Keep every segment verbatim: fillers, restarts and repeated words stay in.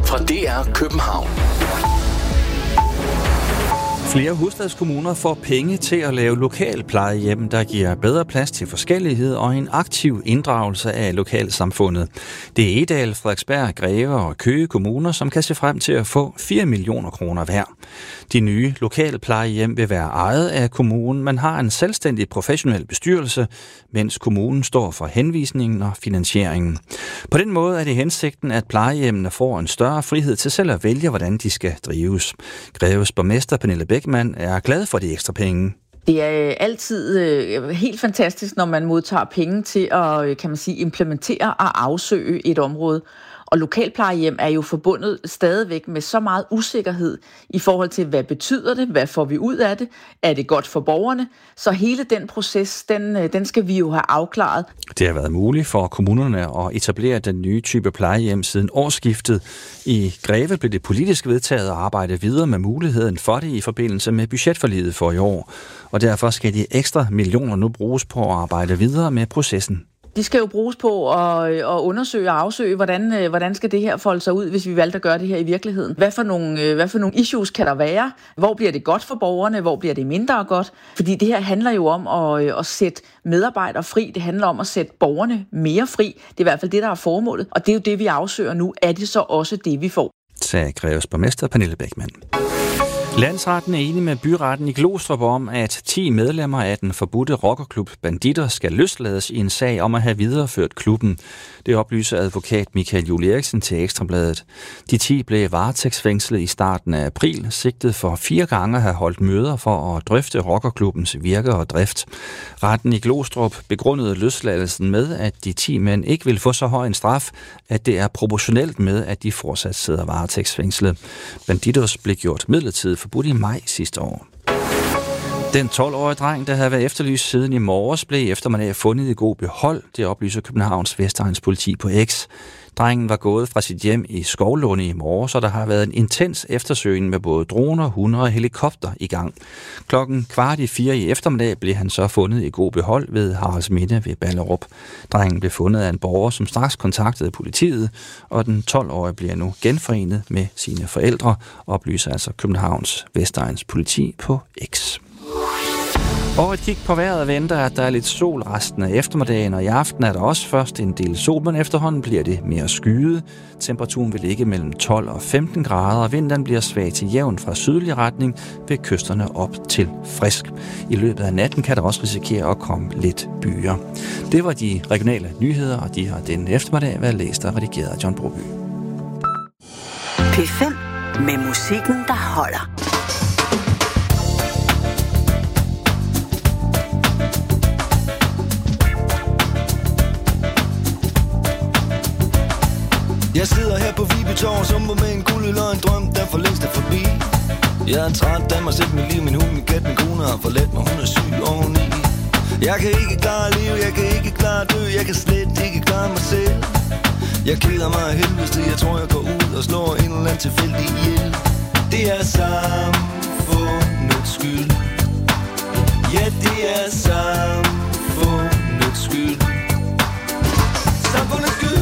fra D R København. Flere hovedstadskommuner får penge til at lave lokalplejehjem, der giver bedre plads til forskellighed og en aktiv inddragelse af lokalsamfundet. Det er Egedal, Frederiksberg, Greve og Køge kommuner, som kan se frem til at få fire millioner kroner hver. De nye lokalplejehjem vil være ejet af kommunen, men har en selvstændig professionel bestyrelse, mens kommunen står for henvisningen og finansieringen. På den måde er det hensigten, at plejehjemmene får en større frihed til selv at vælge, hvordan de skal drives. Greves borgmester Pernille Beckmann er glad for de ekstra penge. Det er altid øh, helt fantastisk, når man modtager penge til at, kan man sige, implementere og afsøge et område. Og lokalplejehjem er jo forbundet stadigvæk med så meget usikkerhed i forhold til, hvad betyder det, hvad får vi ud af det, er det godt for borgerne? Så hele den proces, den, den skal vi jo have afklaret. Det har været muligt for kommunerne at etablere den nye type plejehjem siden årsskiftet. I Greve blev det politisk vedtaget at arbejde videre med muligheden for det i forbindelse med budgetforliget for i år. Og derfor skal de ekstra millioner nu bruges på at arbejde videre med processen. De skal jo bruges på at, at undersøge og afsøge, hvordan, hvordan skal det her folde sig ud, hvis vi valgte at gøre det her i virkeligheden. Hvad for, nogle, hvad for nogle issues kan der være? Hvor bliver det godt for borgerne? Hvor bliver det mindre godt? Fordi det her handler jo om at, at sætte medarbejdere fri. Det handler om at sætte borgerne mere fri. Det er i hvert fald det, der er formålet. Og det er jo det, vi afsøger nu. Er det så også det, vi får? Sagde Greves borgmester Pernille Beckmann. Landsretten er enig med byretten i Glostrup om, at ti medlemmer af den forbudte rockerklub Banditter skal løslades i en sag om at have videreført klubben. Det oplyser advokat Michael Juel Eriksen til Ekstrabladet. De ti blev varetægtsfængslet i starten af april, sigtet for fire gange at have holdt møder for at drøfte rockerklubbens virke og drift. Retten i Glostrup begrundede løsladelsen med, at de ti mænd ikke vil få så høj en straf, at det er proportionelt med, at de fortsat sidder varetægtsfængslet. Banditters blev gjort midlertidigt forbudt i maj sidste år. Den tolv-årige dreng, der havde været efterlyst siden i morges, blev eftermiddag fundet i god behold. Det oplyser Københavns Vestegns politi på X. Drengen var gået fra sit hjem i Skovlunde i morges, og der har været en intens eftersøgning med både droner, hunde og helikopter i gang. Klokken kvart i fire i eftermiddag blev han så fundet i god behold ved Haraldsminde ved Ballerup. Drengen blev fundet af en borger, som straks kontaktede politiet, og den tolv-årige bliver nu genforenet med sine forældre, oplyser altså Københavns Vestegns politi på X. Og et kig på vejret venter, at der er lidt sol resten af eftermiddagen, og i aften er der også først en del sol, men efterhånden bliver det mere skyet. Temperaturen vil ligge mellem tolv og femten grader, og vinden bliver svag til jævn fra sydlig retning ved kysterne op til frisk. I løbet af natten kan der også risikere at komme lidt byer. Det var de regionale nyheder, og de har den eftermiddag været læst og redigeret af John Broby. P fem med musikken, der holder. Jeg sidder her på Vibetorv, sumper med en guldøl og en drøm, der for længst er forbi. Jeg er træt af mig selv, mit liv, min hund, min kat, min kone har forladt mig, hun er syg oveni. Jeg kan ikke klare liv, jeg kan ikke klare dø, jeg kan slet ikke klare mig selv. Jeg keder mig af helvede, jeg tror jeg går ud og slår en eller anden tilfældig ihjel. Det er samfundets skyld. Ja, det er samfundets skyld. Samfundets skyld.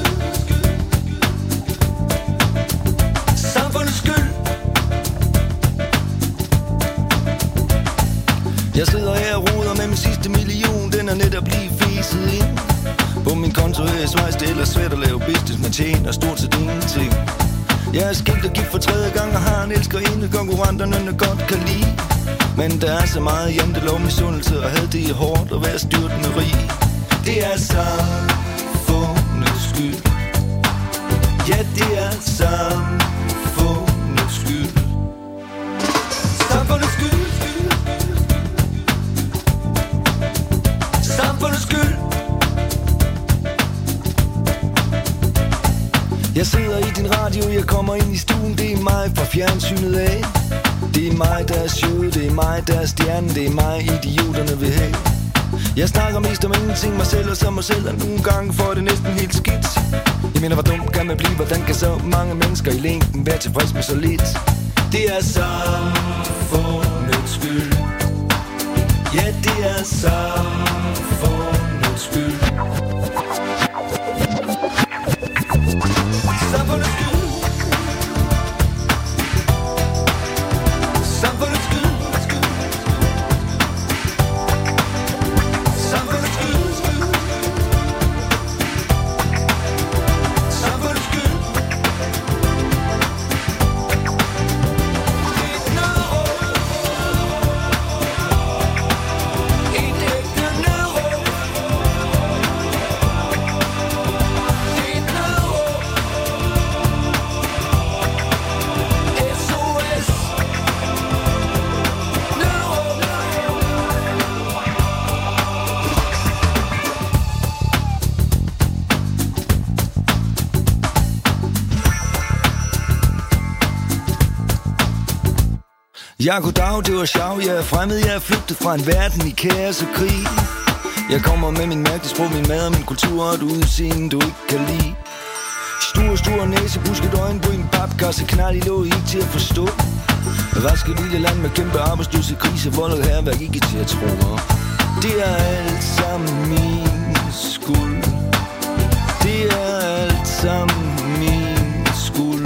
Jeg sidder her og roder med min sidste million, den er netop lige fiset ind. På min konto er jeg Schweiz, det er ellers svært at lave business, man tjener stort set ingenting. Jeg er skilt og gift for tredje gang og har en elskerinde, konkurrenterne godt kan lide. Men der er så meget jantelov, misundelse og had, det er hårdt at være styrtende rig. Det er samfundets skyld. Ja, det er samfundets skyld. Samfundets skyld. Samfundets skyld. Jeg sidder i din radio, jeg kommer ind i stuen, det er mig fra fjernsynet af. Det er mig, der er showet, det er mig, der er stjernen, det er mig, idioterne vil have. Jeg snakker mest om ingenting, mig selv og så mig selv, og nogle gange får det næsten helt skidt. Jeg mener, hvor dumt kan man blive, hvordan kan så mange mennesker i længden være tilfreds med så lidt? Det er samfundets skyld. Ja, det er samfundets skyld. Samfundets skyld. Ja, goddag, det var sjov. Jeg er fremmed, jeg er flygtet fra en verden i kaos og krig. Jeg kommer med min mærkelige sprog, min mad og min kultur og et udseende, du ikke kan lide. Stor, stor næse, busket øjenbryn, papkasse, knald i låg, ikke til at forstå. Hvad skal lille land med kæmpe arbejdsløse, krise, vold og hærværk, ikke til at tro. Det er alt sammen min skuld. Det er alt sammen min skuld.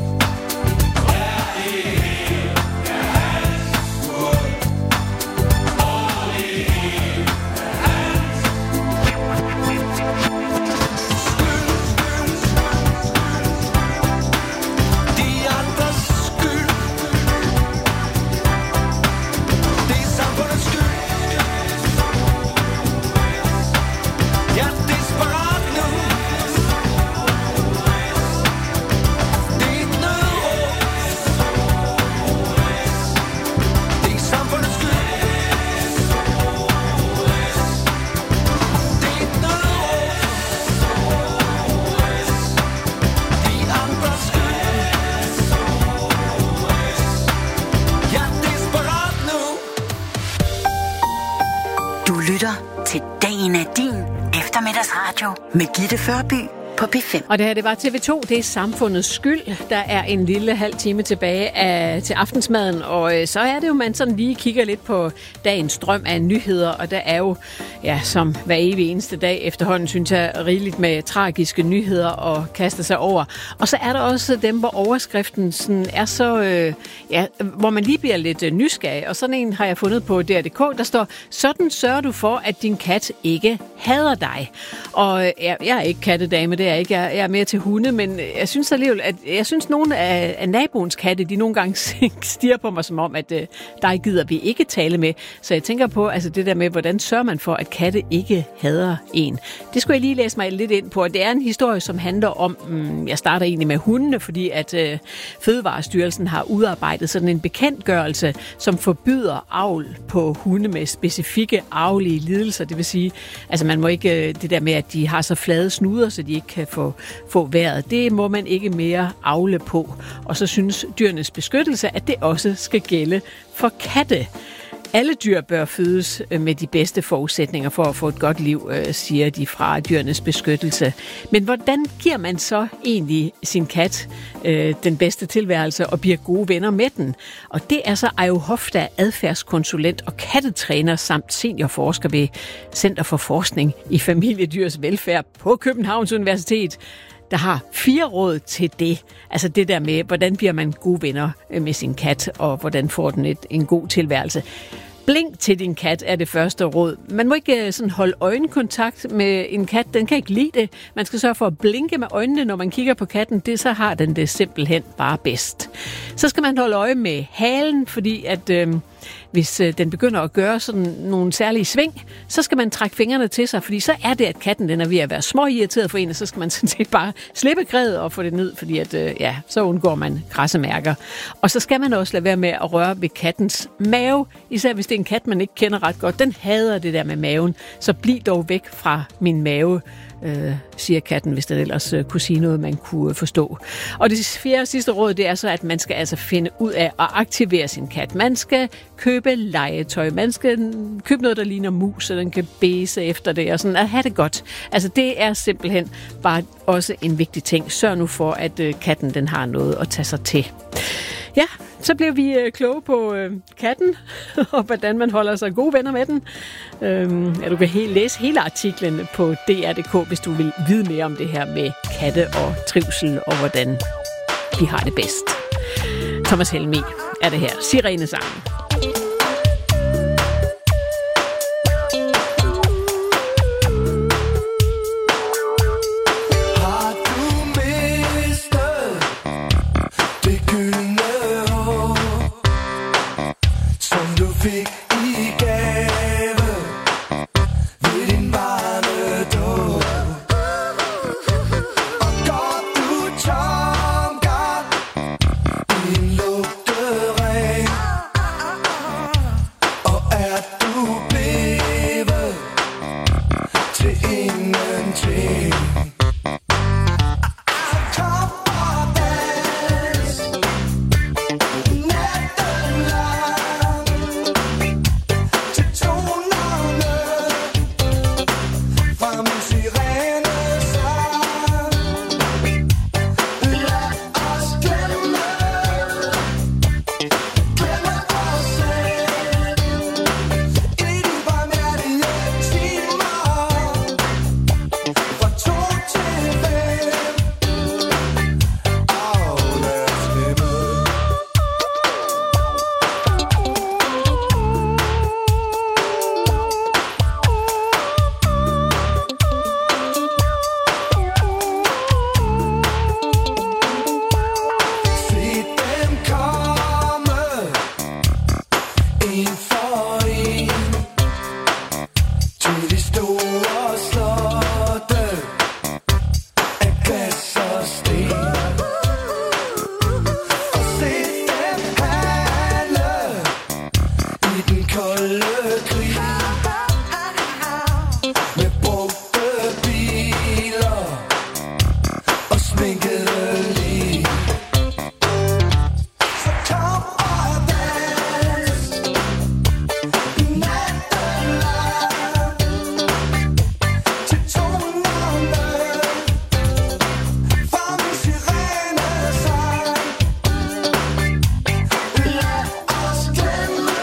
Til Dagen er din eftermiddagsradio med Gitte Førby på P fem. Og det her, det var T V to, det er samfundets skyld. Der er en lille halv time tilbage af, til aftensmaden, og øh, så er det jo, man sådan lige kigger lidt på dagens strøm af nyheder, og der er jo, ja, som hver evig eneste dag efterhånden, synes jeg, rigeligt med tragiske nyheder og kaster sig over. Og så er der også dem, hvor overskriften sådan er så, øh, ja, hvor man lige bliver lidt øh, nysgerrig, og sådan en har jeg fundet på D R punktum D K, der står, sådan sørger du for, at din kat ikke hader dig. Og øh, jeg, jeg er ikke kattedame, det er ikke. Jeg, jeg er mere til hunde, men jeg synes alligevel, at jeg synes, nogle af, af naboens katte, de nogle gange stiger på mig som om, at øh, dig gider vi ikke tale med. Så jeg tænker på, altså det der med, hvordan sørger man for, at katte ikke hader en. Det skulle jeg lige læse mig lidt ind på, og det er en historie, som handler om, mm, jeg starter egentlig med hundene, fordi at øh, Fødevarestyrelsen har udarbejdet sådan en bekendtgørelse, som forbyder avl på hunde med specifikke arvelige lidelser. Det vil sige, altså man må ikke, det der med, at de har så flade snuder, så de ikke kan få, få vejret. Det må man ikke mere avle på. Og så synes Dyrenes Beskyttelse, at det også skal gælde for katte. Alle dyr bør fødes med de bedste forudsætninger for at få et godt liv, siger de fra Dyrenes Beskyttelse. Men hvordan giver man så egentlig sin kat øh, den bedste tilværelse og bliver gode venner med den? Og det er så Ajo Hofda, adfærdskonsulent og kattetræner samt seniorforsker ved Center for Forskning i Familiedyrs Velfærd på Københavns Universitet, der har fire råd til det. Altså det der med, hvordan bliver man gode venner med sin kat, og hvordan får den et, en god tilværelse. Blink til din kat er det første råd. Man må ikke sådan holde øjenkontakt med en kat. Den kan ikke lide det. Man skal sørge for at blinke med øjnene, når man kigger på katten. Det, så har den det simpelthen bare bedst. Så skal man holde øje med halen, fordi at øh, hvis øh, den begynder at gøre sådan nogle særlige sving, så skal man trække fingrene til sig, fordi så er det, at katten den er ved at være småirriteret for en, og så skal man sådan set bare slippe grædet og få det ned, fordi at, øh, ja, så undgår man græssemærker. Og så skal man også lade være med at røre ved kattens mave, især hvis det er en kat, man ikke kender ret godt. Den hader det der med maven, så bliv dog væk fra min mave, øh, siger katten, hvis den ellers øh, kunne sige noget, man kunne øh, forstå. Og det fjerde og sidste råd, det er så, at man skal altså finde ud af at aktivere sin kat. Man skal købe legetøj. Man skal købe noget, der ligner mus, så den kan bæse efter det, og sådan at have det godt. Altså det er simpelthen bare også en vigtig ting. Sørg nu for, at øh, katten den har noget at tage sig til. Ja, så blev vi øh, kloge på øh, katten, og hvordan man holder sig gode venner med den. Øhm, ja, du kan he- læse hele artiklen på D R punktum D K, hvis du vil vide mere om det her med katte og trivsel, og hvordan de har det bedst. Thomas Helmig er det her. Sirenesangen. Never for en til de store slotte af glas og sten. Og se dem handle i den kolde krig med brugte biler og sminkede lig. Så kom og dans natten lang til tonerne fra min sirenesang. Lad os glemme,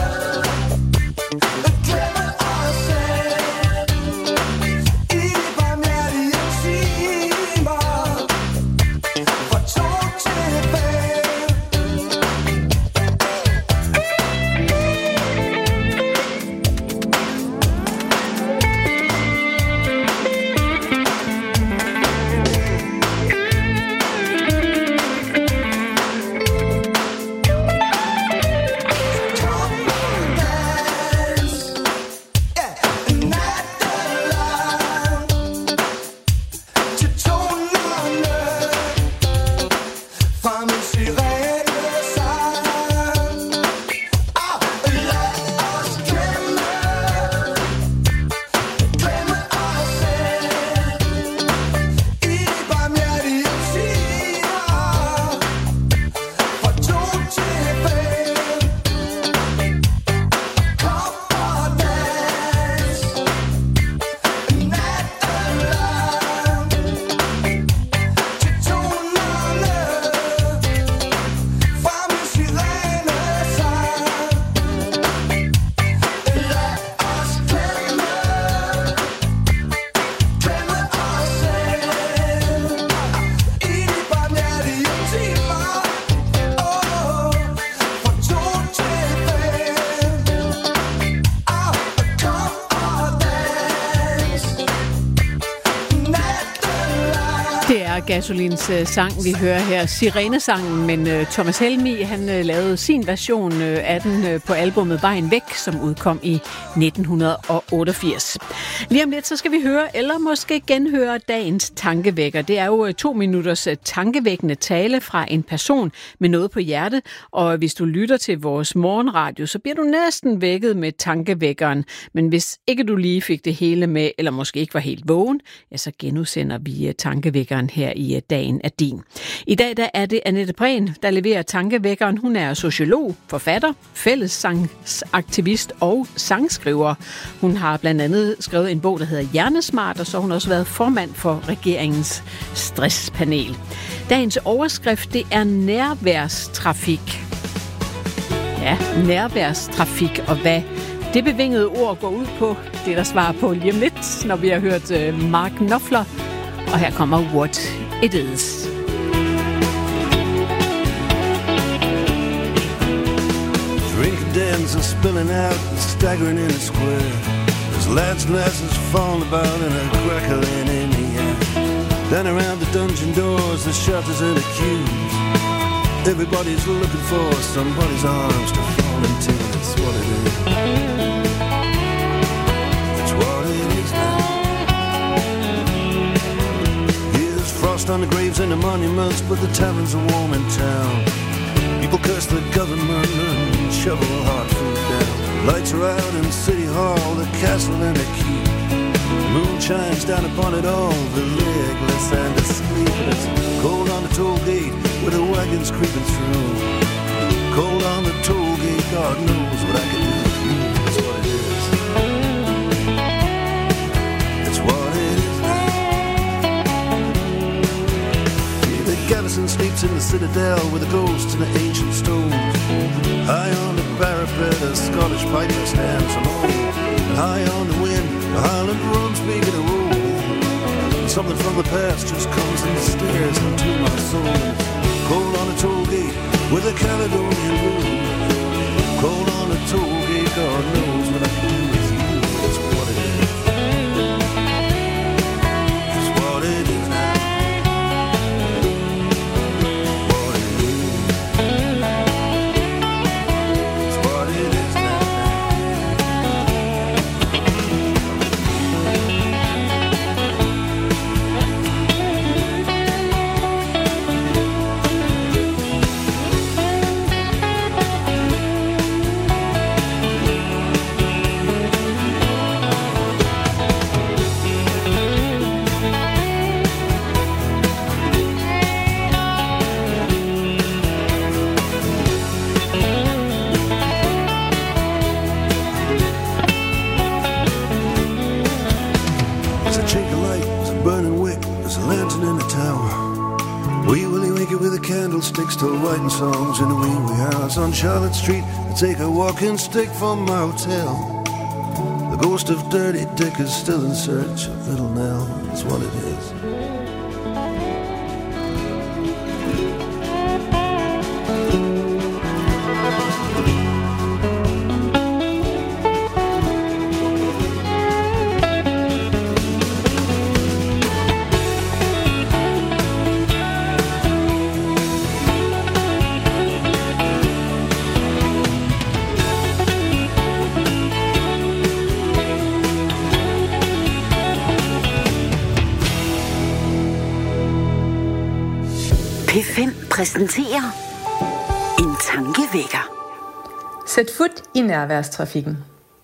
glemme os selv i de barmhjertige timer fra to til fem. Gasolins uh, sang, vi hører her, Sirenesangen, men uh, Thomas Helmig, han uh, lavede sin version uh, af den uh, på albumet Vejen Væk, som udkom i nitten otteogfirs. Lige om lidt, så skal vi høre, eller måske genhøre dagens tankevækker. Det er jo uh, to minutters uh, tankevækkende tale fra en person med noget på hjerte, og hvis du lytter til vores morgenradio, så bliver du næsten vækket med tankevækkeren. Men hvis ikke du lige fik det hele med, eller måske ikke var helt vågen, ja, så genudsender vi uh, tankevækkeren her i Dagen er din. I dag der er det Annette Prehn, der leverer tankevækkeren. Hun er sociolog, forfatter, fællessangsaktivist og sangskriver. Hun har blandt andet skrevet en bog, der hedder Hjernesmart, og så har hun også været formand for regeringens stresspanel. Dagens overskrift, det er nærværstrafik. Ja, nærværstrafik, og hvad det bevingede ord går ud på, det er der svarer på lige om lidt, når vi har hørt Mark Knopfler. Og her kommer What It Is. Drinking dens are spilling out and staggering in the square. There's lads and lasses falling about and a crackling in the air. Then around the dungeon doors, the shutters and the queues. Everybody's looking for somebody's arms to fall into. That's what it is. That's what it is now. Frost on the graves and the monuments, but the taverns are warm in town. People curse the government and shovel hard food down. Lights are out in City Hall, the castle and the keep. The moon shines down upon it all, the legless and the sleepless. Cold on the toll gate with the wagons creeping through. Cold on the toll gate, God knows what I can do with you. That's what it is. That's what it is now. Gavison sleeps in the citadel with the ghosts and the ancient stones. High on the parapet, a Scottish piper stands alone. And high on the wind, the Highland drums begin to roll. And something from the past just comes and stares into my soul. Cold on a toll gate with a Caledonian moon. Cold on a toll gate, God knows what I can do with you. That's what it is. That's what it is now. What it is. That's what it is now. sticks to writing songs in a wee wee house on Charlotte Street. I take a walking stick from my hotel. The ghost of Dirty Dick is still in search of Little Nell. That's what it is. P fem præsenterer en tankevækker. Sæt fut i nærværstrafikken.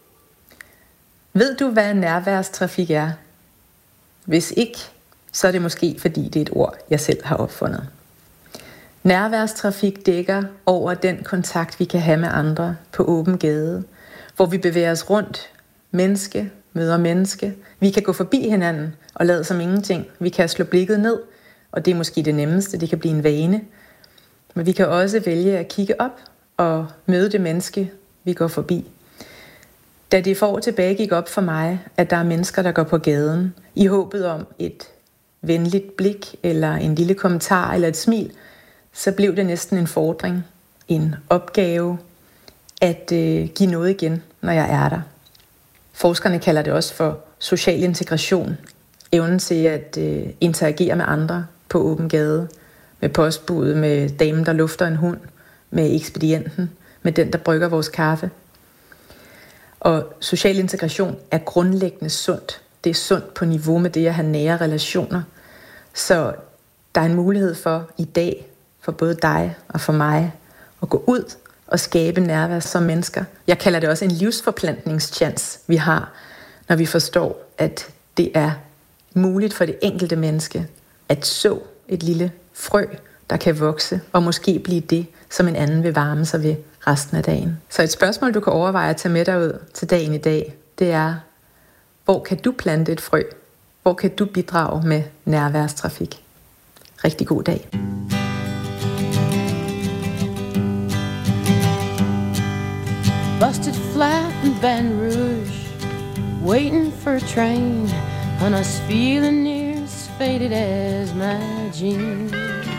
Ved du, hvad nærværstrafik er? Hvis ikke, så er det måske, fordi det er et ord, jeg selv har opfundet. Nærværstrafik dækker over den kontakt, vi kan have med andre på åben gade, hvor vi bevæger os rundt, menneske møder menneske. Vi kan gå forbi hinanden og lade som ingenting. Vi kan slå blikket ned, og det er måske det nemmeste, det kan blive en vane. Men vi kan også vælge at kigge op og møde det menneske, vi går forbi. Da det for år tilbage gik op for mig, at der er mennesker, der går på gaden, i håbet om et venligt blik, eller en lille kommentar, eller et smil, så blev det næsten en fordring, en opgave, at øh, give noget igen, når jeg er der. Forskerne kalder det også for social integration, evnen til at øh, interagere med andre på åben gade, med postbudet, med damen, der lufter en hund, med ekspedienten, med den, der brygger vores kaffe. Og social integration er grundlæggende sundt. Det er sundt på niveau med det at have nære relationer. Så der er en mulighed for i dag, for både dig og for mig, at gå ud og skabe nærvær som mennesker. Jeg kalder det også en livsforplantningschance, vi har, når vi forstår, at det er muligt for det enkelte menneske at så et lille frø, der kan vokse, og måske blive det, som en anden vil varme sig ved resten af dagen. Så et spørgsmål, du kan overveje at tage med dig ud til dagen i dag, det er, hvor kan du plante et frø? Hvor kan du bidrage med nærværstrafik? Rigtig god dag. Busted flat in Baton Rouge, waiting for a train, and I was feeling near as faded as my jeans.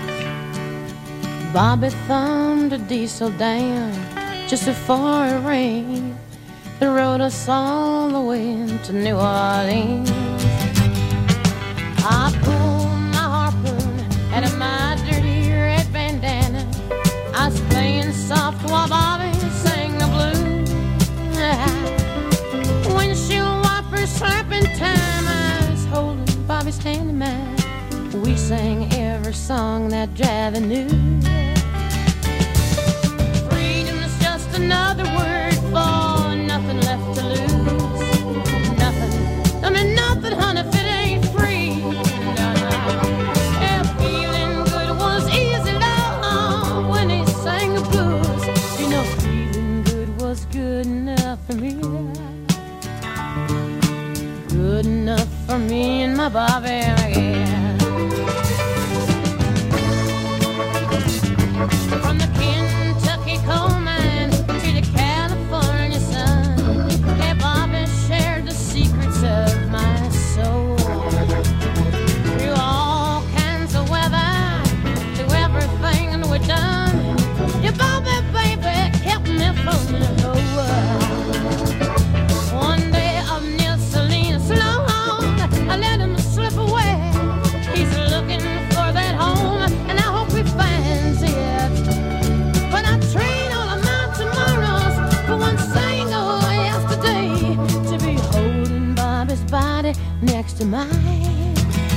Bobby thumbed a diesel down just before it rained, and rode us all the way to New Orleans. I pulled my harpoon out of my dirty red bandana. I was playing soft while Bobby sang the blues. Windshield wipers slapping time, I was holding Bobby's hand in mine. We sang every song that Javi knew. Freedom's just another word for nothing left to lose. Nothing, I mean nothing, honey, if it ain't free. No, no. Yeah, feeling good was easy, love, when he sang the blues. You know, feeling good was good enough for me. Good enough for me and my Bobby, yeah. From the Kentucky coal mine to the California sun, yeah, Bobby shared the secrets of my soul. Through all kinds of weather, through everything we've done, yeah, Bobby, baby, kept me from the whole world. One day up near Salinas, long, I let him slip away. He's looking for that home, and I hope he finds it. But I train all of my tomorrows for one single yesterday, to be holding Bobby's body next to mine.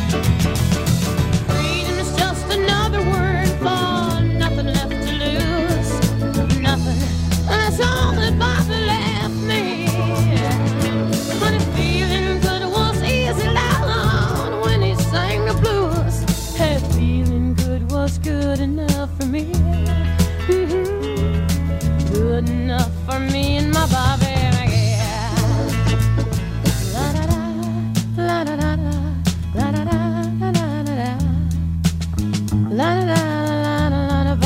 Freedom is just another word for nothing left to lose. Nothing, that's all that Bobby left me. But feeling good was easy, loud when he sang the blues. Hey, feeling good was good enough for me. Mm-hmm. Good enough for me and my Bobby, yeah. La da da, la da da da, la da da da da da da, la da da da da da da,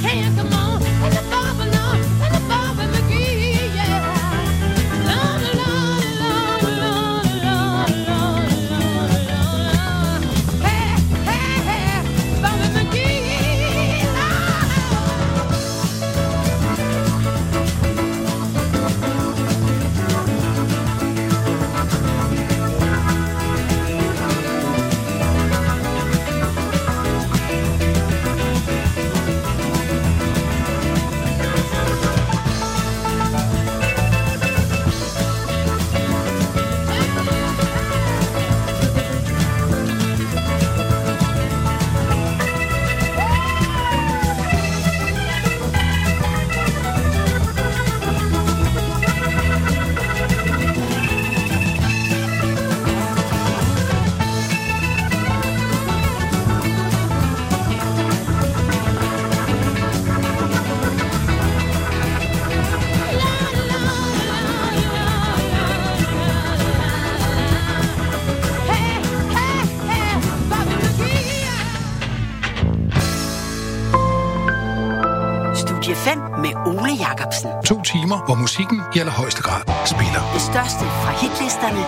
fem med Ole Jacobsen. To timer, hvor musikken i allerhøjeste grad spiller. Det største fra hitlisterne.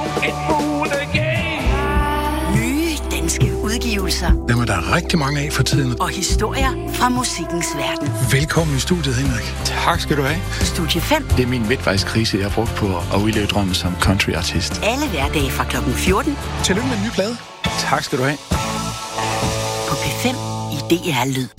Nye danske udgivelser. Dem er der rigtig mange af for tiden. Og historier fra musikkens verden. Velkommen i studiet, Henrik. Tak skal du have. Studie fem. Det er min midtvejskrise, jeg har brugt på at udleve drømmen som countryartist. Alle hverdage fra klokken fjorten. Tillykke med en ny plade. Tak skal du have. På P fem i D R Lyd.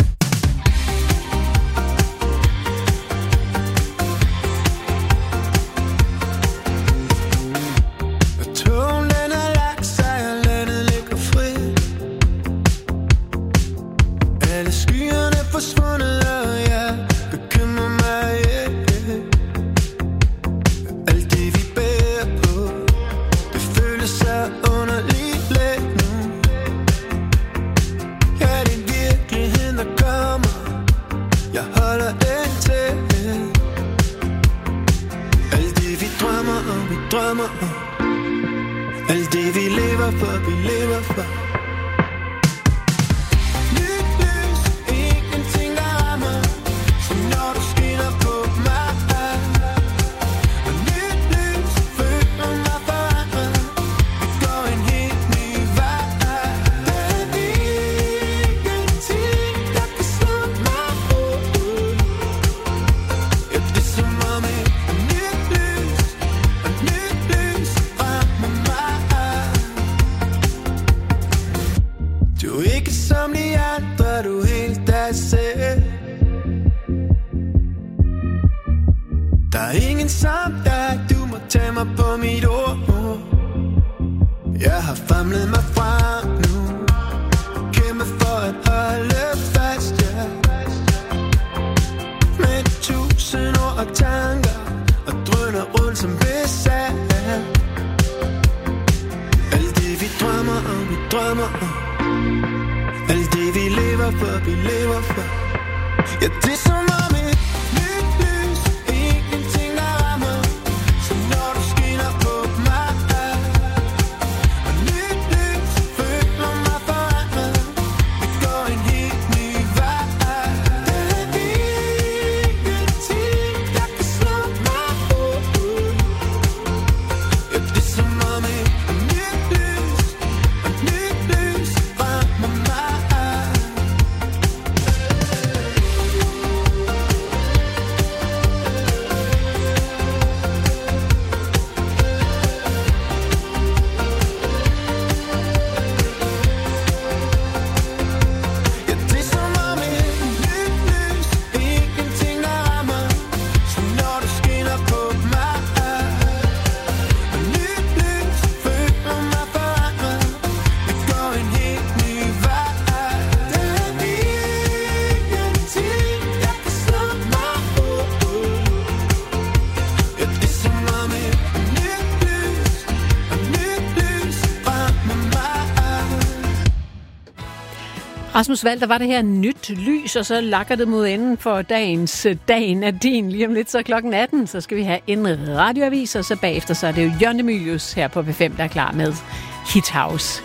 Rasmus Walter, var det her nyt lys, og så lakker det mod enden for dagens Dagen er din. Lige om lidt, så klokken atten, så skal vi have en radioavis, og så bagefter så er det jo Jørgen de Mylius her på P fem, der er klar med Hit House.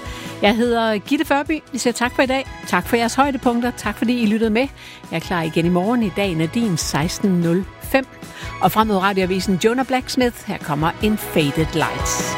Jeg hedder Gitte Førby. Vi siger tak for i dag. Tak for jeres højdepunkter. Tak fordi I lyttede med. Jeg er klar igen i morgen. I dag er din seksten nul fem. Og frem mod radioavisen Jonah Blacksmith. Her kommer en Faded Lights.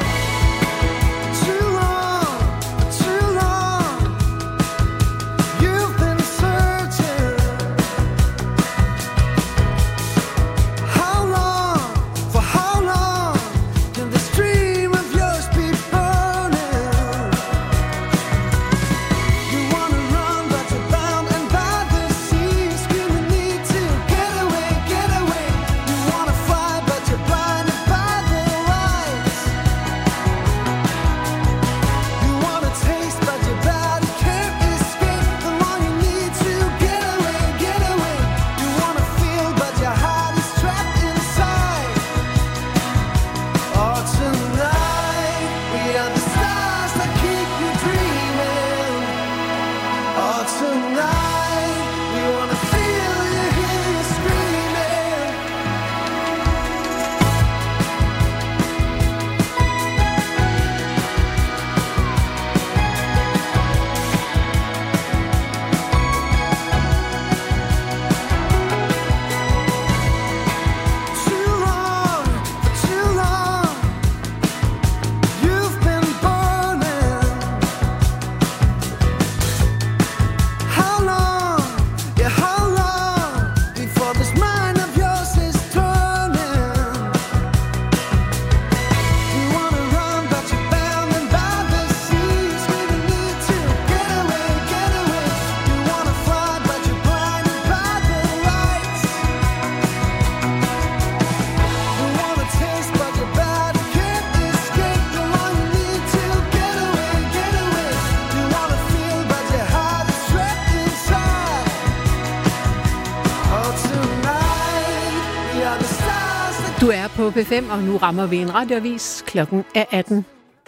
Du er på P fem, og nu rammer vi en radioavis. Klokken er atten.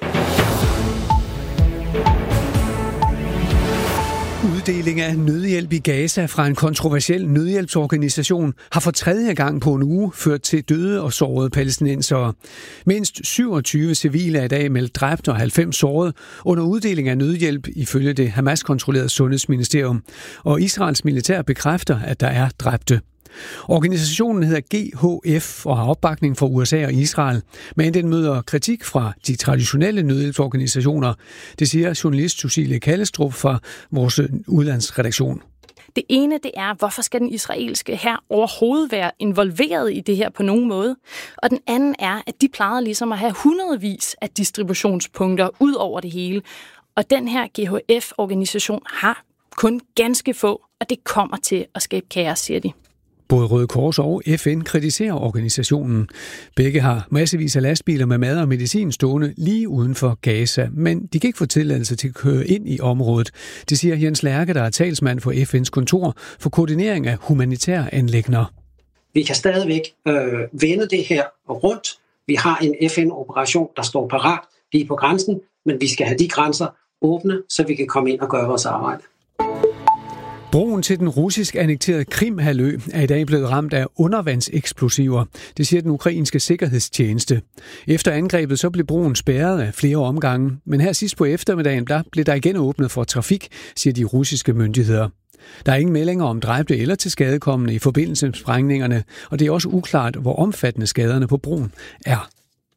Uddeling af nødhjælp i Gaza fra en kontroversiel nødhjælpsorganisation har for tredje gang på en uge ført til døde og sårede palæstinensere. Mindst syvogtyve civile er i dag meldt dræbt og halvfems sårede under uddeling af nødhjælp ifølge det Hamas-kontrollerede sundhedsministerium. Og Israels militær bekræfter, at der er dræbte. Organisationen hedder G H F og har opbakning fra U S A og Israel, men den møder kritik fra de traditionelle nødhjælpsorganisationer. Det siger journalist Cecilie Kallestrup fra vores udlandsredaktion. Det ene, det er, hvorfor skal den israelske hær overhovedet være involveret i det her på nogen måde? Og den anden er, at de plejede ligesom at have hundredvis af distributionspunkter ud over det hele. Og den her G H F-organisation har kun ganske få, og det kommer til at skabe kaos, siger de. Både Røde Kors og F N kritiserer organisationen. Begge har massevis af lastbiler med mad og medicin stående lige uden for Gaza, men de kan ikke få tilladelse til at køre ind i området. Det siger Jens Lærke, der er talsmand for F N's kontor for koordinering af humanitære anliggender. Vi kan stadigvæk øh, vende det her rundt. Vi har en F N-operation, der står parat lige på grænsen, men vi skal have de grænser åbne, så vi kan komme ind og gøre vores arbejde. Broen til den russisk annekterede Krim-halvø er i dag blevet ramt af undervandseksplosiver. Det siger den ukrainske sikkerhedstjeneste. Efter angrebet så blev broen spærret af flere omgange, men her sidst på eftermiddagen der blev der igen åbnet for trafik, siger de russiske myndigheder. Der er ingen meldinger om dræbte eller tilskadekommende i forbindelse med sprængningerne, og det er også uklart, hvor omfattende skaderne på broen er.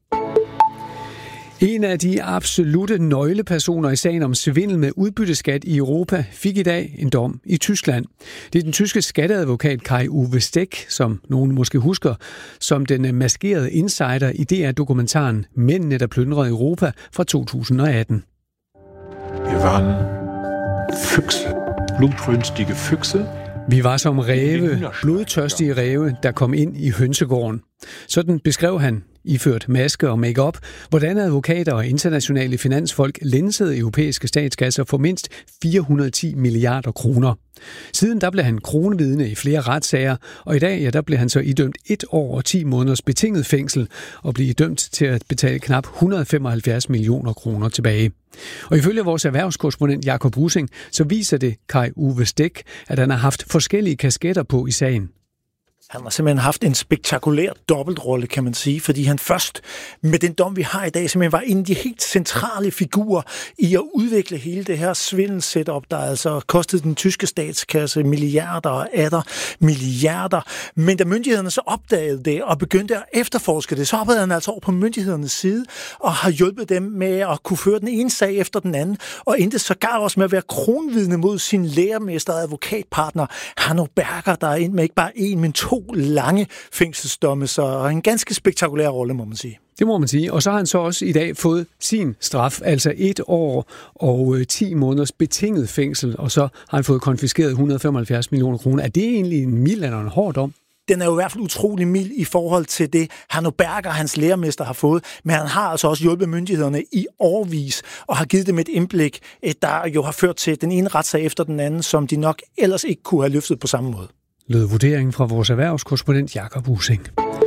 En af de absolute nøglepersoner i sagen om svindel med udbytteskat i Europa fik i dag en dom i Tyskland. Det er den tyske skatteadvokat Kai Uwe Steck, som nogen måske husker, som den maskerede insider i D R-dokumentaren Mændene, der plyndrede Europa fra to tusind og atten. Vi waren Füchse, blutrünstige Füchse. Vi var som ræve, blodtørstige ræve, der kom ind i hønsegården. Sådan beskrev han, iført maske og make-up, hvordan advokater og internationale finansfolk lænsede europæiske statskasser for mindst fire hundrede og ti milliarder kroner. Siden der blev han kronvidne i flere retssager, og i dag ja, der blev han så idømt et år og ti måneders betinget fængsel og blev dømt til at betale knap et hundrede og femoghalvfjerds millioner kroner tilbage. Og ifølge vores erhvervskorrespondent Jakob Bussing, så viser det Kai Uwe Steck, at han har haft forskellige kasketter på i sagen. Han har simpelthen haft en spektakulær dobbeltrolle, kan man sige, fordi han først med den dom, vi har i dag, simpelthen var en af de helt centrale figurer i at udvikle hele det her svindelsetup, der altså kostede den tyske statskasse milliarder og atter milliarder. Men da myndighederne så opdagede det og begyndte at efterforske det, så hoppede han altså over på myndighedernes side og har hjulpet dem med at kunne føre den ene sag efter den anden, og endte sågar også med at være kronvidne mod sin lærermester og advokatpartner Hanno Berger, der er ind med ikke bare en, men to lange fængselsdomme, så en ganske spektakulær rolle, må man sige. Det må man sige. Og så har han så også i dag fået sin straf, altså et år og ti måneders betinget fængsel, og så har han fået konfiskeret et hundrede og femoghalvfjerds millioner kroner. Er det egentlig en mild eller en hård dom? Den er jo i hvert fald utrolig mild i forhold til det, Hanno Berger, hans lærermester, har fået, men han har altså også hjulpet myndighederne i årevis og har givet dem et indblik, der jo har ført til den ene retssag efter den anden, som de nok ellers ikke kunne have løftet på samme måde. Lød vurderingen fra vores erhvervskorrespondent Jakob Husing.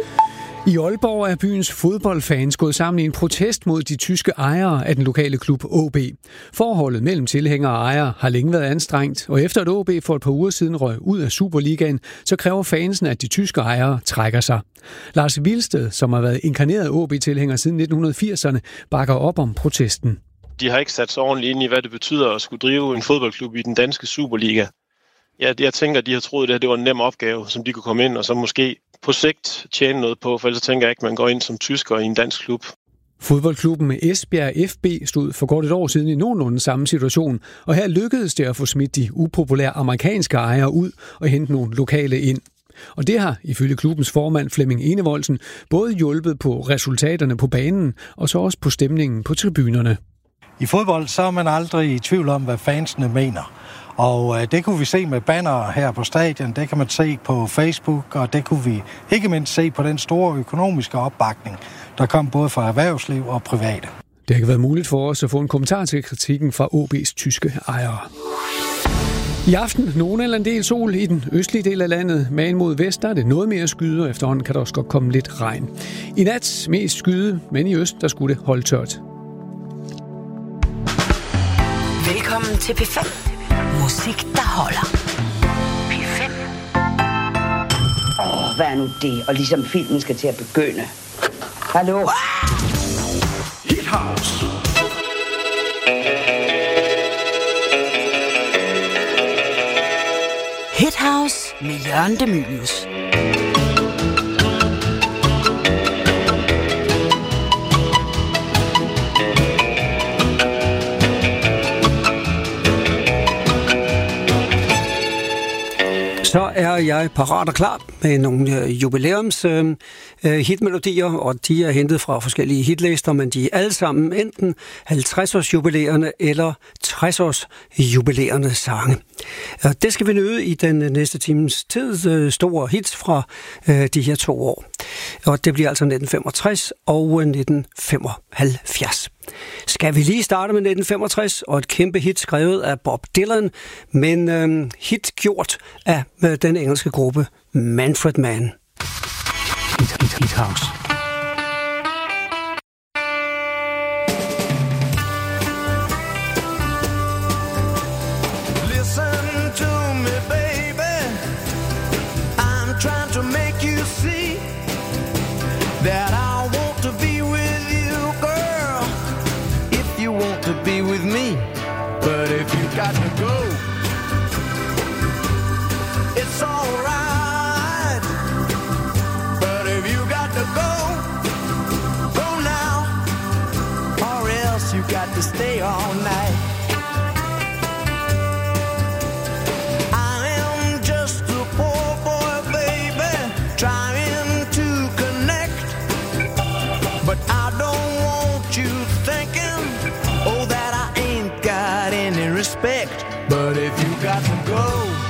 I Aalborg er byens fodboldfans gået sammen i en protest mod de tyske ejere af den lokale klub O B. Forholdet mellem tilhængere og ejere har længe været anstrengt, og efter at O B for et par uger siden røg ud af Superligaen, så kræver fansen, at de tyske ejere trækker sig. Lars Vilsted, som har været inkarneret O B-tilhænger siden nitten firserne, bakker op om protesten. De har ikke sat sig ordentligt ind i, hvad det betyder at skulle drive en fodboldklub i den danske Superliga. Ja, jeg tænker, at de har troet, at det, her, det var en nem opgave, som de kunne komme ind og så måske på sigt tjene noget på, for ellers tænker jeg ikke, at man går ind som tysker i en dansk klub. Fodboldklubben med Esbjerg F B stod for godt et år siden i nogenlunde samme situation, og her lykkedes det at få smidt de upopulære amerikanske ejere ud og hente nogle lokale ind. Og det har, ifølge klubbens formand Flemming Enevoldsen, både hjulpet på resultaterne på banen og så også på stemningen på tribunerne. I fodbold så er man aldrig i tvivl om, hvad fansene mener. Og øh, det kunne vi se med banner her på stadion, det kan man se på Facebook, og det kunne vi ikke mindst se på den store økonomiske opbakning, der kom både fra erhvervsliv og private. Det har ikke været muligt for os at få en kommentar til kritikken fra O B's tyske ejere. I aften nogen eller en del sol i den østlige del af landet, men mod vest der er det noget mere skyde, og efterhånden kan der også godt komme lidt regn. I nat mest skyde, men i øst der skulle det holde tørt. Velkommen til P fem. Musik, der holder. P fem. Åh, oh, hvad er nu det? Og ligesom filmen skal til at begynde. Hallo? Hit House. Hit House med Jørgen de Mylius. Så er jeg parat og klar med nogle øh, jubilæums øh, hitmelodier, og de er hentet fra forskellige hitlister, men de er alle sammen enten halvtreds-års jubilæerne eller tres-års jubilæerne sange. Og det skal vi nyde i den næste times tid, øh, store hits fra øh, de her to år. Og det bliver altså nitten femogtres og nitten femoghalvfjerds. Skal vi lige starte med nitten femogtres og et kæmpe hit skrevet af Bob Dylan, men øh, hit gjort af øh, den engelske gruppe Manfred Mann. Hit, hit, hit House. Listen to me, baby. I'm trying to make you see that I want to be with you, girl, if you want to be with me. But if you got to go, it's alright. But if you got to go, go now, or else you got to stay all night. I am just a poor boy, baby, trying to connect, but I don't want you thinking, oh, that I ain't got any respect. But if you got to go,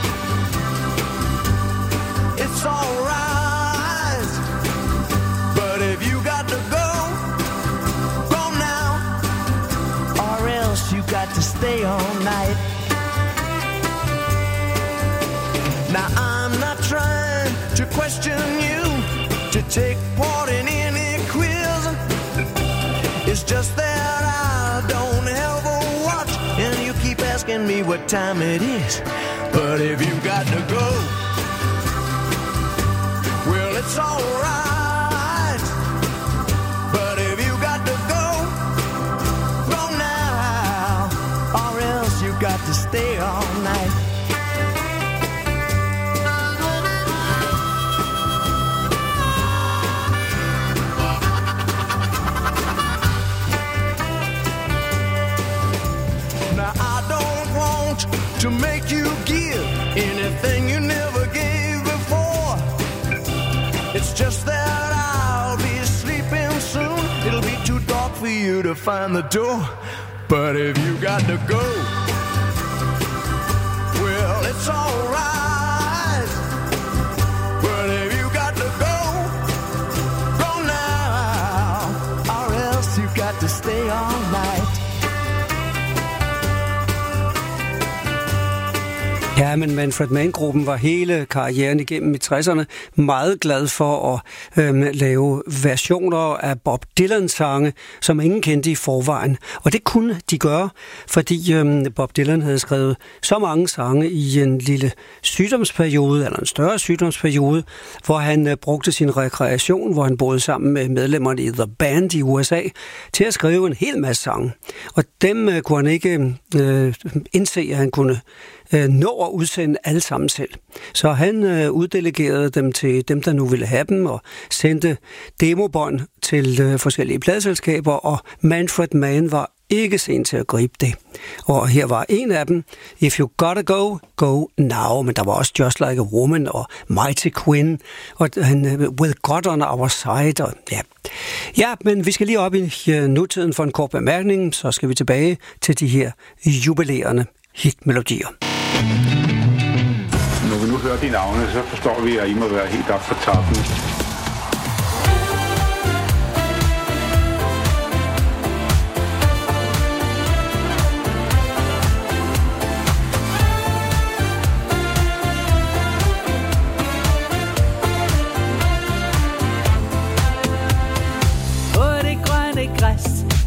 it's alright. But if you got to go, go now, or else you got to stay all night. Now I'm not trying to question you, to take part in any quiz. It's just that I don't have a watch, and you keep asking me what time it is. But if you got to go, it's alright. But if you got to go, go now, or else you got to stay all night. Now I don't want to make you give anything you never gave before. It's just that I'll be sleeping soon. It'll be too dark for you to find the door. But if you got to go, well, it's alright. But if you got to go, go now, or else you got to stay all night. Ja, men Manfred Mann-gruppen var hele karrieren igennem i tresserne meget glad for at øhm, lave versioner af Bob Dylan-sange, som ingen kendte i forvejen. Og det kunne de gøre, fordi øhm, Bob Dylan havde skrevet så mange sange i en lille sygdomsperiode, eller en større sygdomsperiode, hvor han øh, brugte sin rekreation, hvor han boede sammen med medlemmerne i The Band i U S A, til at skrive en hel masse sange. Og dem øh, kunne han ikke øh, indse, at han kunne øh, nå at udsende alle sammen selv. Så han øh, uddelegerede dem til dem, der nu ville have dem, og sendte demobånd til øh, forskellige pladeselskaber, og Manfred Mann var ikke sent til at gribe det. Og her var en af dem, If You Gotta Go, Go Now, men der var også Just Like a Woman og Mighty Quinn, og han, With God on Our Side, og ja. Ja, men vi skal lige op i nutiden for en kort bemærkning, så skal vi tilbage til de her jubilerende hitmelodier. Når vi nu hører de navne, så forstår vi, at I må være helt op for toppen. På det grønne græs